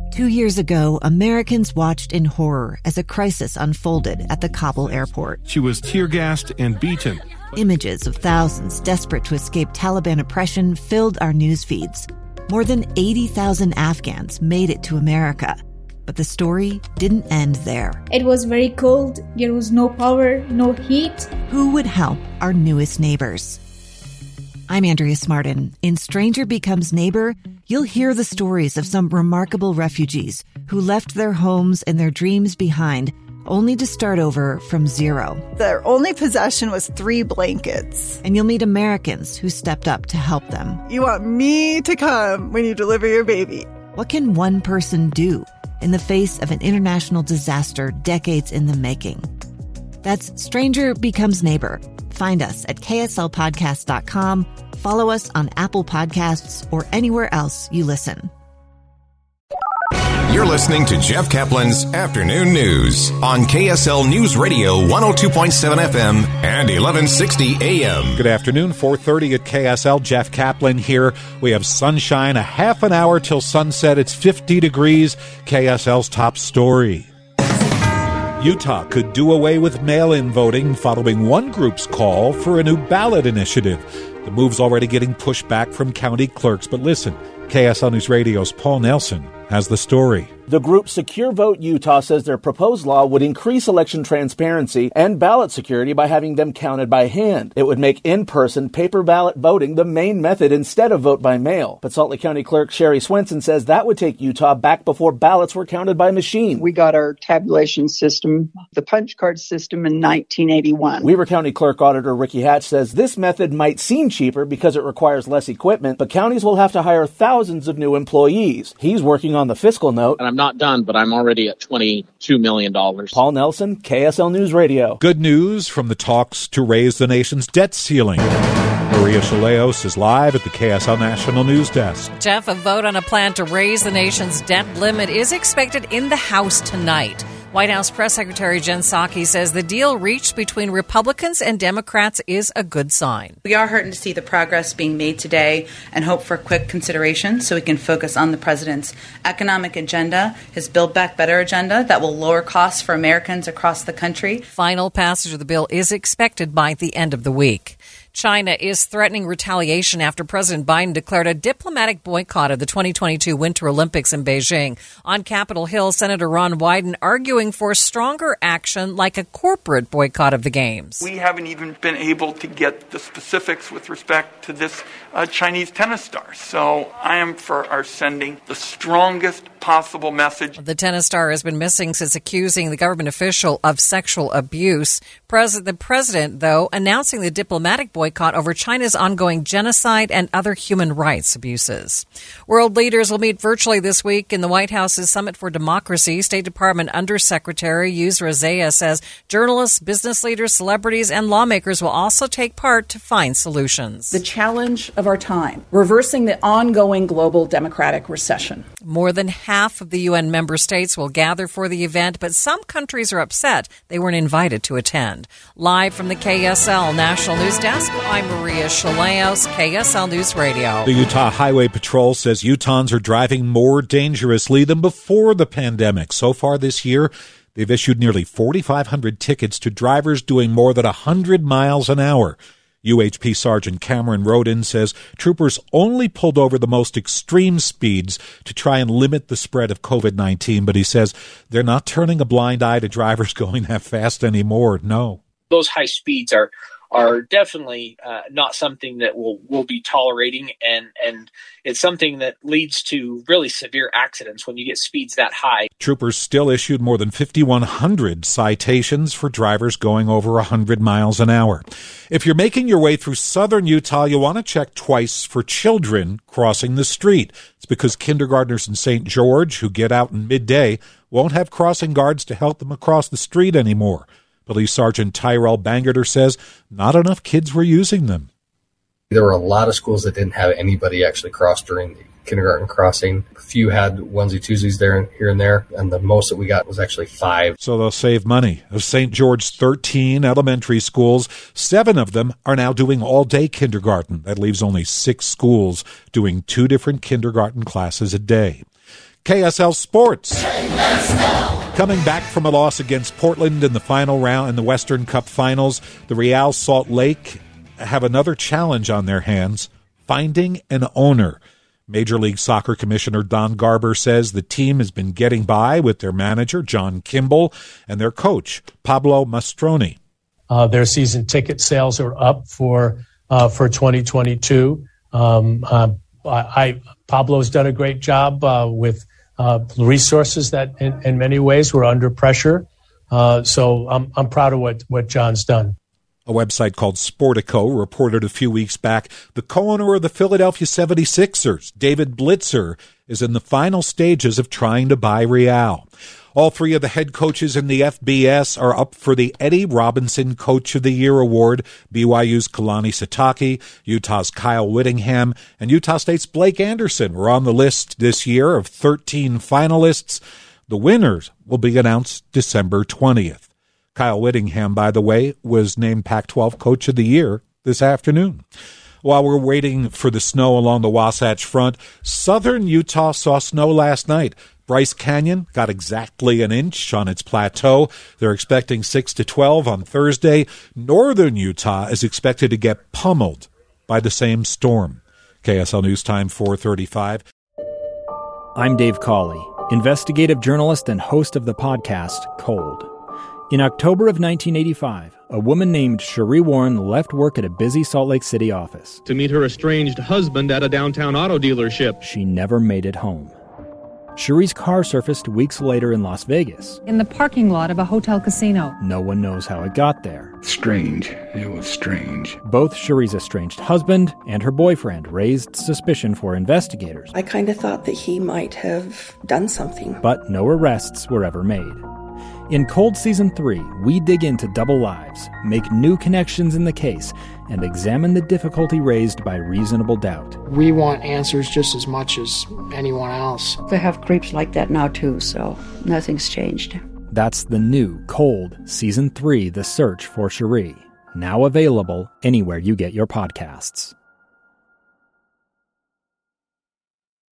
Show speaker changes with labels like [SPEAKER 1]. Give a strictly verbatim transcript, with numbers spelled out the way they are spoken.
[SPEAKER 1] Two years ago, Americans watched in horror as a crisis unfolded at the Kabul airport.
[SPEAKER 2] She was tear-gassed and beaten.
[SPEAKER 1] Images of thousands desperate to escape Taliban oppression filled our news feeds. More than eighty thousand Afghans made it to America. But the story didn't end there.
[SPEAKER 3] It was very cold. There was no power, no heat.
[SPEAKER 1] Who would help our newest neighbors? I'm Andrea Smartin. In Stranger Becomes Neighbor, you'll hear the stories of some remarkable refugees who left their homes and their dreams behind, only to start over from zero.
[SPEAKER 4] Their only possession was three blankets.
[SPEAKER 1] And you'll meet Americans who stepped up to help them.
[SPEAKER 4] You want me to come when you deliver your baby.
[SPEAKER 1] What can one person do in the face of an international disaster decades in the making? That's Stranger Becomes Neighbor. Find us at K S L podcast dot com. Follow us on Apple Podcasts or anywhere else you listen.
[SPEAKER 5] You're listening to Jeff Kaplan's Afternoon News on K S L News Radio one oh two point seven F M and eleven sixty A M.
[SPEAKER 6] Good afternoon, four thirty at K S L. Jeff Kaplan here. We have sunshine, a half an hour till sunset. It's fifty degrees. K S L's top story. Utah could do away with mail-in voting following one group's call for a new ballot initiative. The move's already getting pushed back from county clerks. But listen, K S L News Radio's Paul Nelson has the story.
[SPEAKER 7] The group Secure Vote Utah says their proposed law would increase election transparency and ballot security by having them counted by hand. It would make in-person paper ballot voting the main method instead of vote by mail. But Salt Lake County Clerk Sherry Swenson says that would take Utah back before ballots were counted by machine.
[SPEAKER 8] We got our tabulation system, the punch card system, in nineteen eighty-one.
[SPEAKER 7] Weaver County Clerk Auditor Ricky Hatch says this method might seem cheaper because it requires less equipment, but counties will have to hire thousands of new employees. He's working on the fiscal note.
[SPEAKER 9] And I'm not done, but I'm already at twenty-two million dollars.
[SPEAKER 7] Paul Nelson, K S L News Radio.
[SPEAKER 6] Good news from the talks to raise the nation's debt ceiling. Maria Chaleos is live at the K S L National News Desk.
[SPEAKER 10] Jeff, a vote on a plan to raise the nation's debt limit is expected in the House tonight. White House Press Secretary Jen Psaki says the deal reached between Republicans and Democrats is a good sign.
[SPEAKER 11] We are heartened to see the progress being made today and hope for quick consideration so we can focus on the president's economic agenda, his Build Back Better agenda that will lower costs for Americans across the country.
[SPEAKER 10] Final passage of the bill is expected by the end of the week. China is threatening retaliation after President Biden declared a diplomatic boycott of the twenty twenty-two Winter Olympics in Beijing. On Capitol Hill, Senator Ron Wyden arguing for stronger action like a corporate boycott of the Games.
[SPEAKER 12] We haven't even been able to get the specifics with respect to this uh, Chinese tennis star. So I am for our sending the strongest possible message.
[SPEAKER 10] The tennis star has been missing since accusing the government official of sexual abuse. Pres- the president, though, announcing the diplomatic boycott over China's ongoing genocide and other human rights abuses. World leaders will meet virtually this week in the White House's Summit for Democracy. State Department Undersecretary Yusra Zaya says journalists, business leaders, celebrities, and lawmakers will also take part to find solutions.
[SPEAKER 13] The challenge of our time, reversing the ongoing global democratic recession.
[SPEAKER 10] More than half of the U N member states will gather for the event, but some countries are upset they weren't invited to attend. Live from the K S L National News Desk, I'm Maria Chaleos, K S L News Radio.
[SPEAKER 6] The Utah Highway Patrol says Utahns are driving more dangerously than before the pandemic. So far this year, they've issued nearly forty-five hundred tickets to drivers doing more than one hundred miles an hour. U H P Sergeant Cameron Rodin says troopers only pulled over the most extreme speeds to try and limit the spread of covid nineteen, but he says they're not turning a blind eye to drivers going that fast anymore. No.
[SPEAKER 14] Those high speeds are are definitely uh, not something that we'll, we'll be tolerating, and, and it's something that leads to really severe accidents when you get speeds that high.
[SPEAKER 6] Troopers still issued more than fifty-one hundred citations for drivers going over one hundred miles an hour. If you're making your way through southern Utah, you want to check twice for children crossing the street. It's because kindergartners in Saint George who get out in midday won't have crossing guards to help them across the street anymore. Police Sergeant Tyrell Bangerter says not enough kids were using them.
[SPEAKER 15] There were a lot of schools that didn't have anybody actually cross during the kindergarten crossing. A few had onesie-twosies there and here and there, and the most that we got was actually five.
[SPEAKER 6] So they'll save money. Of Saint George's thirteen elementary schools, seven of them are now doing all-day kindergarten. That leaves only six schools doing two different kindergarten classes a day. K S L Sports. Coming back from a loss against Portland in the final round in the Western Cup Finals, the Real Salt Lake have another challenge on their hands, finding an owner. Major League Soccer Commissioner Don Garber says the team has been getting by with their manager, John Kimball, and their coach, Pablo Mastroni.
[SPEAKER 16] Uh, their season ticket sales are up for uh, for twenty twenty-two. Um, uh, I, I Pablo's done a great job uh, with uh, resources that, in, in many ways, were under pressure. Uh, so I'm I'm proud of what what John's done.
[SPEAKER 6] A website called Sportico reported a few weeks back the co-owner of the Philadelphia seventy-sixers, David Blitzer, is in the final stages of trying to buy Real. All three of the head coaches in the F B S are up for the Eddie Robinson Coach of the Year award. B Y U's Kalani Sitake, Utah's Kyle Whittingham, and Utah State's Blake Anderson were on the list this year of thirteen finalists. The winners will be announced December twentieth. Kyle Whittingham, by the way, was named Pac twelve Coach of the Year this afternoon. While we're waiting for the snow along the Wasatch Front, southern Utah saw snow last night. Bryce Canyon got exactly an inch on its plateau. They're expecting six to twelve on Thursday. Northern Utah is expected to get pummeled by the same storm. K S L News Time, four thirty-five.
[SPEAKER 17] I'm Dave Cawley, investigative journalist and host of the podcast Cold. In October of nineteen eighty-five, a woman named Cherie Warren left work at a busy Salt Lake City office
[SPEAKER 18] to meet her estranged husband at a downtown auto dealership.
[SPEAKER 17] She never made it home. Cherie's car surfaced weeks later in Las Vegas.
[SPEAKER 19] In the parking lot of a hotel casino.
[SPEAKER 17] No one knows how it got there.
[SPEAKER 20] Strange. It was strange.
[SPEAKER 17] Both Cherie's estranged husband and her boyfriend raised suspicion for investigators.
[SPEAKER 21] I kind of thought that he might have done something.
[SPEAKER 17] But no arrests were ever made. In Cold Season three, we dig into double lives, make new connections in the case, and examine the difficulty raised by reasonable doubt.
[SPEAKER 22] We want answers just as much as anyone else.
[SPEAKER 23] They have creeps like that now, too, so nothing's changed.
[SPEAKER 17] That's the new Cold Season three, The Search for Cherie. Now available anywhere you get your podcasts.